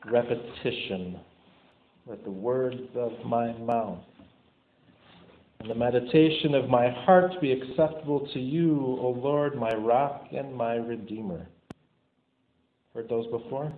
repetition. Let the words of my mouth and the meditation of my heart be acceptable to you, O Lord, my rock and my redeemer. Heard those before?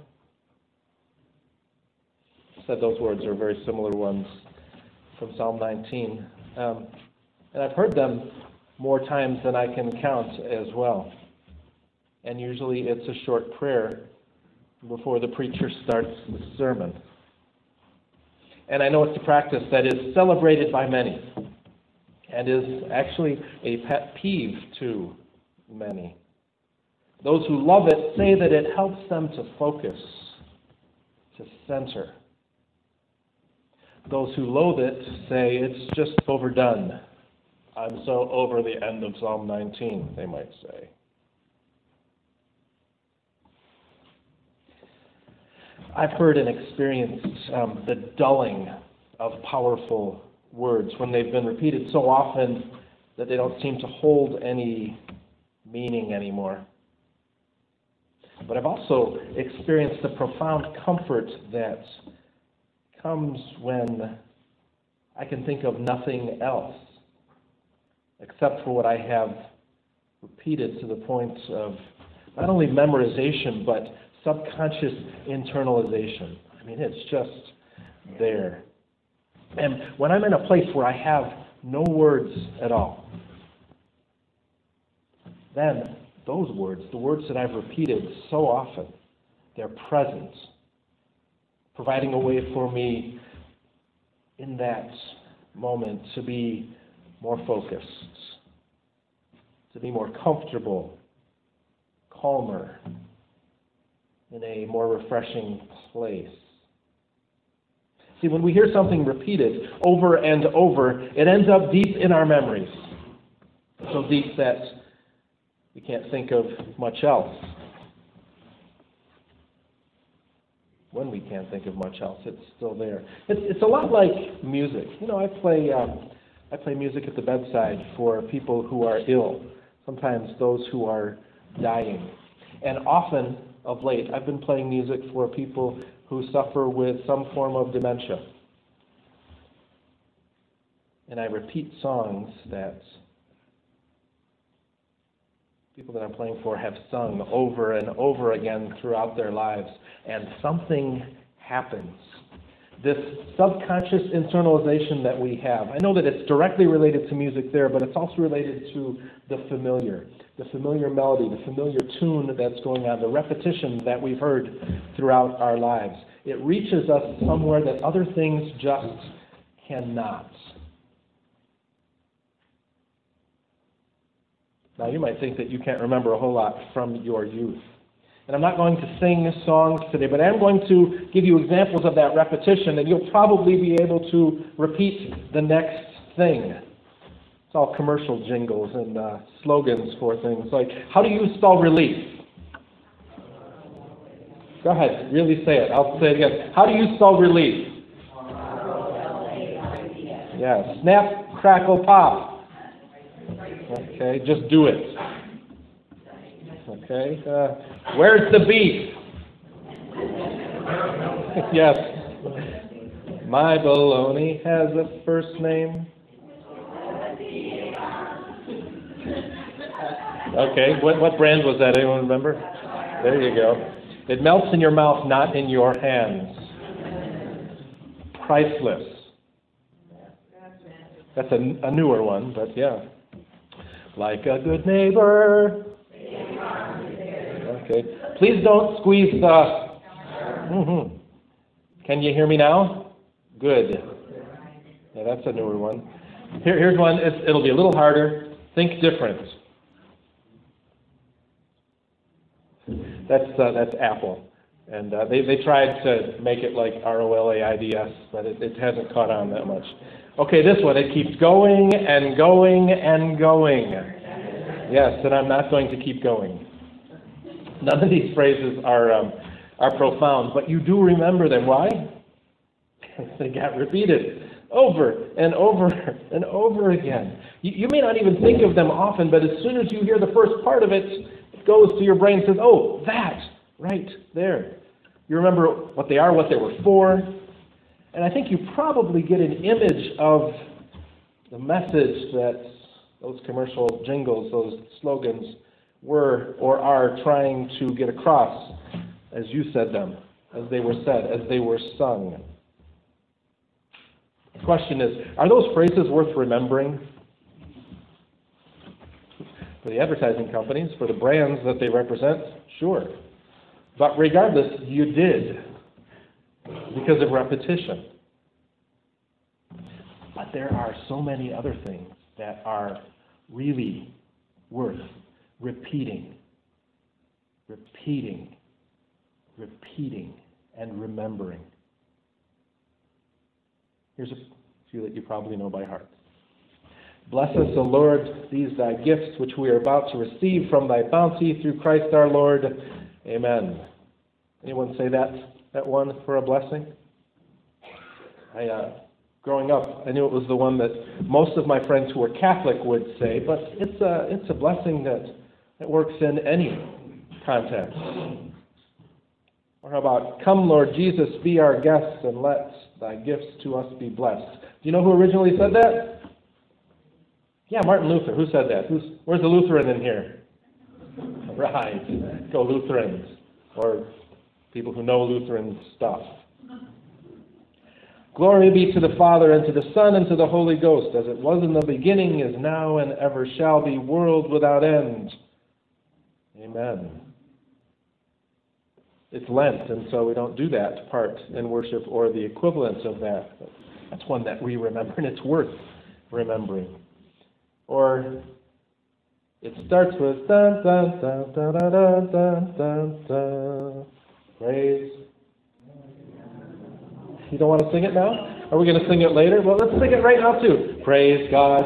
Said those words are very similar ones from Psalm 19. And I've heard them more times than I can count as well. And usually it's a short prayer before the preacher starts the sermon. And I know it's a practice that is celebrated by many and is actually a pet peeve to many. Those who love it say that it helps them to focus, to center. Those who loathe it say it's just overdone. I'm so over the end of Psalm 19, they might say. I've heard and experienced the dulling of powerful words when they've been repeated so often that they don't seem to hold any meaning anymore. But I've also experienced the profound comfort that comes when I can think of nothing else except for what I have repeated to the point of not only memorization but subconscious internalization. I mean, it's just there. And when I'm in a place where I have no words at all, then those words, the words that I've repeated so often, they're present, providing a way for me in that moment to be more focused, to be more comfortable, calmer, in a more refreshing place. See, when we hear something repeated over and over, it ends up deep in our memories. So deep that we can't think of much else. When we can't think of much else, it's still there. It's a lot like music. You know, I play music at the bedside for people who are ill, sometimes those who are dying. And often, of late, I've been playing music for people who suffer with some form of dementia. And I repeat songs that people that I'm playing for have sung over and over again throughout their lives, and something happens. This subconscious internalization that we have, I know that it's directly related to music there, but it's also related to the familiar melody, the familiar tune that's going on, the repetition that we've heard throughout our lives. It reaches us somewhere that other things just cannot. Now, you might think that you can't remember a whole lot from your youth. And I'm not going to sing songs today, but I am going to give you examples of that repetition, and you'll probably be able to repeat the next thing. It's all commercial jingles and slogans for things like, how do you spell relief? Go ahead, really say it. I'll say it again. How do you spell relief? Yeah, snap, crackle, pop. Okay, just do it. Okay, where's the beef? Yes. My baloney has a first name. Okay, what brand was that? Anyone remember? There you go. It melts in your mouth, not in your hands. Priceless. That's a newer one, but yeah. Like a good neighbor. Okay. Please don't squeeze the... Mm-hmm. Can you hear me now? Good. Yeah, that's a newer one. Here's one. It'll be a little harder. Think different. That's Apple. And they tried to make it like ROLAIDS, but it hasn't caught on that much. Okay, this one, it keeps going and going and going. Yes, and I'm not going to keep going. None of these phrases are profound, but you do remember them. Why? Because they got repeated over and over and over again. You may not even think of them often, but as soon as you hear the first part of it, it goes to your brain and says, oh, that, right there. You remember what they are, what they were for. And I think you probably get an image of the message that those commercial jingles, those slogans were or are trying to get across as you said them, as they were said, as they were sung. The question is, are those phrases worth remembering? For the advertising companies, for the brands that they represent, sure. But regardless, you did, because of repetition. But there are so many other things that are really worth repeating, and remembering. Here's a few that you probably know by heart. Bless us, O Lord, these thy gifts which we are about to receive from thy bounty through Christ our Lord. Amen. Anyone say that one for a blessing? Growing up, I knew it was the one that most of my friends who were Catholic would say, but it's a blessing that works in any context. Or how about, come Lord Jesus, be our guest, and let thy gifts to us be blessed. Do you know who originally said that? Yeah, Martin Luther. Who said that? Where's the Lutheran in here? Right. Go Lutherans. Or people who know Lutheran stuff. Glory be to the Father, and to the Son, and to the Holy Ghost, as it was in the beginning, is now, and ever shall be, world without end. Amen. It's Lent, and so we don't do that part in worship or the equivalent of that. But that's one that we remember, and it's worth remembering. Or it starts with dun dun dun dun dun dun dun dun. Praise. You don't want to sing it now? Are we going to sing it later? Well, let's sing it right now too. Praise God.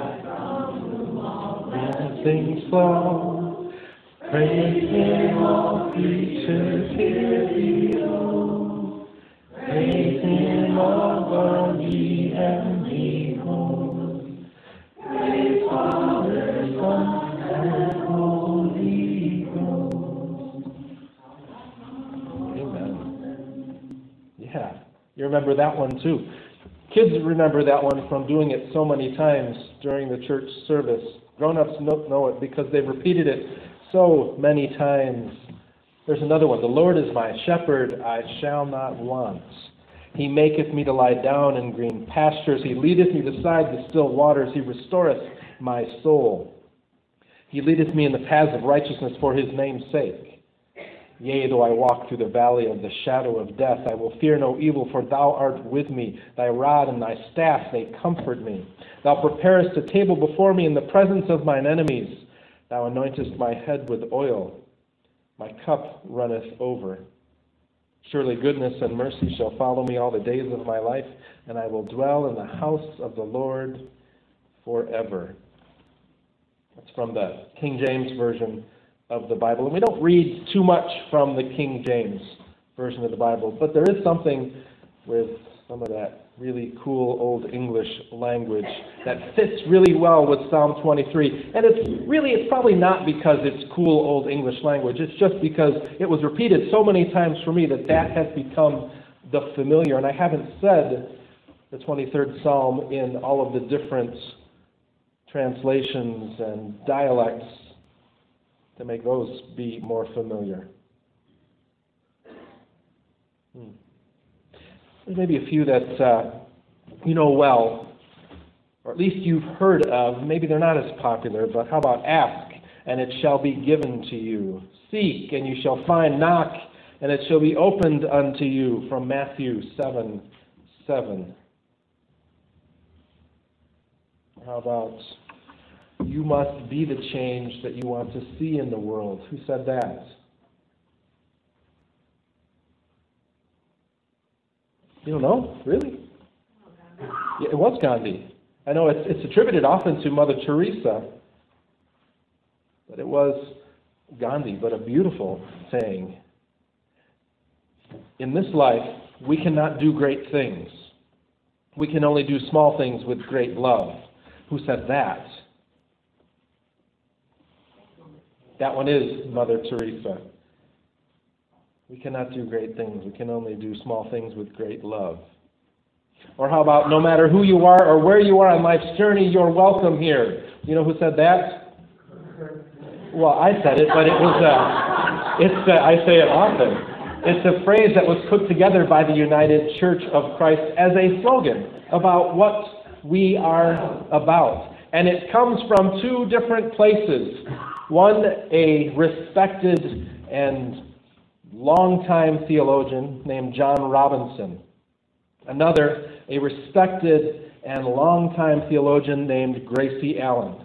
And things flow. Praise Him, all creatures here below. Praise Him, all ye and behold. Praise Father, Son, and Holy Ghost. Amen. Yeah, you remember that one too. Kids remember that one from doing it so many times during the church service. Grown-ups know it because they've repeated it so many times. There's another one. The Lord is my shepherd, I shall not want. He maketh me to lie down in green pastures. He leadeth me beside the still waters. He restoreth my soul. He leadeth me in the paths of righteousness for His name's sake. Yea, though I walk through the valley of the shadow of death, I will fear no evil, for thou art with me. Thy rod and thy staff, they comfort me. Thou preparest a table before me in the presence of mine enemies. Thou anointest my head with oil. My cup runneth over. Surely goodness and mercy shall follow me all the days of my life, and I will dwell in the house of the Lord forever. That's from the King James Version of the Bible. And we don't read too much from the King James Version of the Bible, but there is something with some of that really cool Old English language that fits really well with Psalm 23. And it's probably not because it's cool Old English language. It's just because it was repeated so many times for me that has become the familiar. And I haven't said the 23rd Psalm in all of the different translations and dialects to make those be more familiar. There may be a few that you know well, or at least you've heard of. Maybe they're not as popular, but how about ask, and it shall be given to you. Seek, and you shall find. Knock, and it shall be opened unto you, from Matthew 7:7. How about, you must be the change that you want to see in the world. Who said that? You don't know? Really? Yeah, it was Gandhi. I know it's attributed often to Mother Teresa, but it was Gandhi, but a beautiful saying. In this life, we cannot do great things. We can only do small things with great love. Who said that? That one is Mother Teresa. We cannot do great things. We can only do small things with great love. Or how about, no matter who you are or where you are on life's journey, you're welcome here. You know who said that? Well, I said it, but I say it often. It's a phrase that was put together by the United Church of Christ as a slogan about what we are about. And it comes from two different places. One, a respected and longtime theologian named John Robinson. Another, a respected and longtime theologian named Gracie Allen.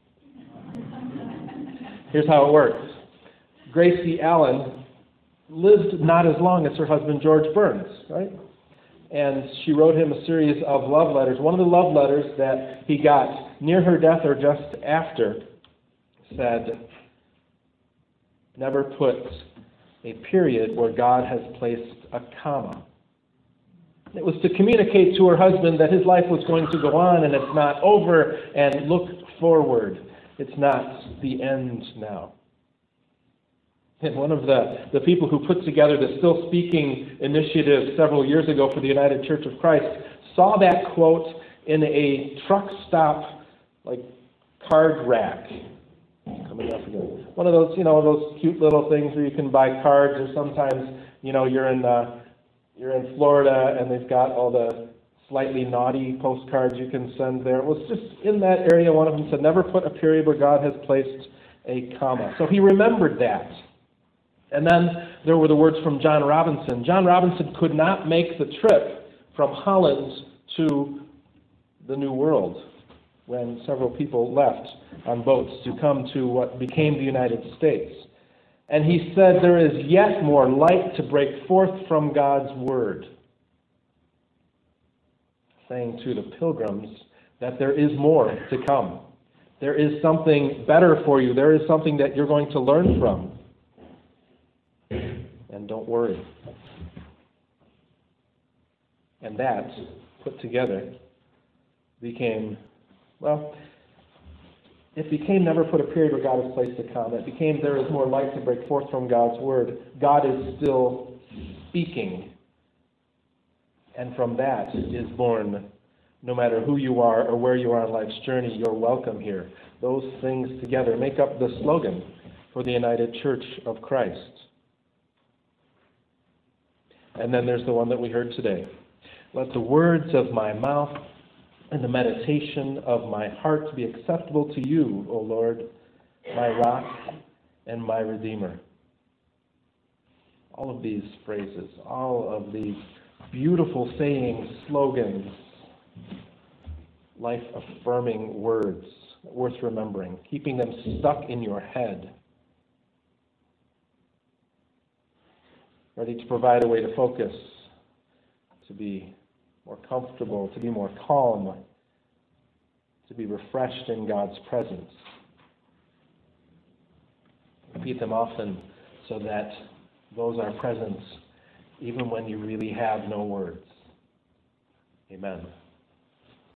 Here's how it works. Gracie Allen lived not as long as her husband George Burns, right? And she wrote him a series of love letters. One of the love letters that he got near her death or just after said, "Never put a period where God has placed a comma." It was to communicate to her husband that his life was going to go on and it's not over, and look forward. It's not the end now. And one of the people who put together the Still Speaking initiative several years ago for the United Church of Christ saw that quote in a truck stop, like, card rack. Coming up again. One of those, those cute little things where you can buy cards, or sometimes, you're in Florida and they've got all the slightly naughty postcards you can send there. It was just in that area. One of them said, "Never put a period where God has placed a comma." So he remembered that. And then there were the words from John Robinson. John Robinson could not make the trip from Holland to the New World when several people left on boats to come to what became the United States. And he said, "There is yet more light to break forth from God's Word," saying to the pilgrims that there is more to come. There is something better for you. There is something that you're going to learn from. And don't worry. And that, put together, became, it became "Never put a period where God has placed a comma." It became "There is more light to break forth from God's Word." God is still speaking. And from that is born, no matter who you are or where you are on life's journey, you're welcome here. Those things together make up the slogan for the United Church of Christ. And then there's the one that we heard today. "Let the words of my mouth and the meditation of my heart be acceptable to you, O Lord, my rock and my Redeemer." All of these phrases, all of these beautiful sayings, slogans, life-affirming words worth remembering, keeping them stuck in your head, ready to provide a way to focus, to be more comfortable, to be more calm, to be refreshed in God's presence. Repeat them often so that those are present even when you really have no words. Amen.